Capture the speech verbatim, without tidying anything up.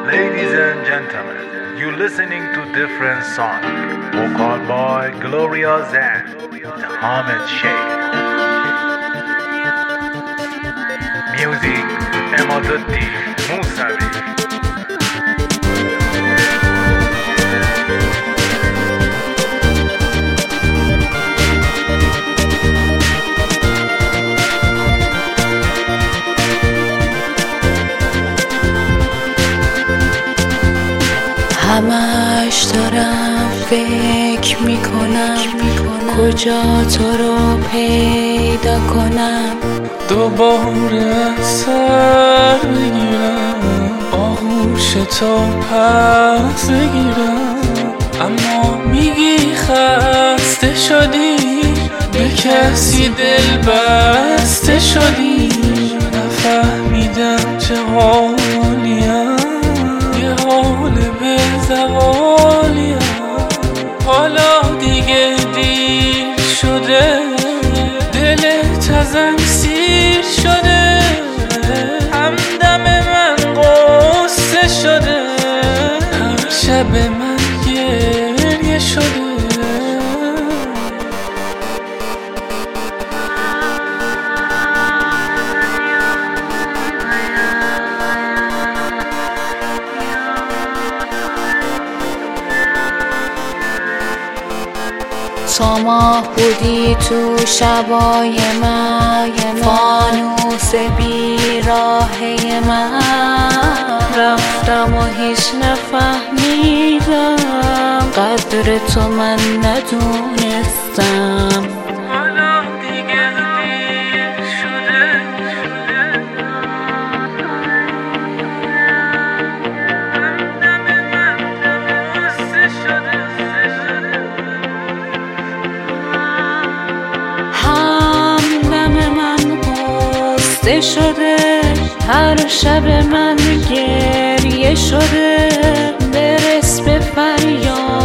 Ladies and gentlemen, you're listening to different song, vocal by Gloria Zan, Ahmed Sheikh. Music, Emaduddin Musavi. همش دارم فکر میکنم کجا تو رو پیدا کنم، دوباره سر بگیرم، آغوش تو پس بگیرم. اما میگی خسته شدی، به کسی دل بسته شدی. نفهمیدم چه حالیم، یه حال به زوالیم. حالا دیگه دیر شده، دلت ازم سیر شده. همدم من قصه شده، هر شب من گریه شده. تو ماه بودی تو شبای من، فانوس بیراهه من. رفتم و هیچ نفهمیدم، قدر تو من ندونستم. حالا دیگه دیر شده، همدم من قصه شده. همدم من قصه شده، هر شب من گریه شده. برس به فریاد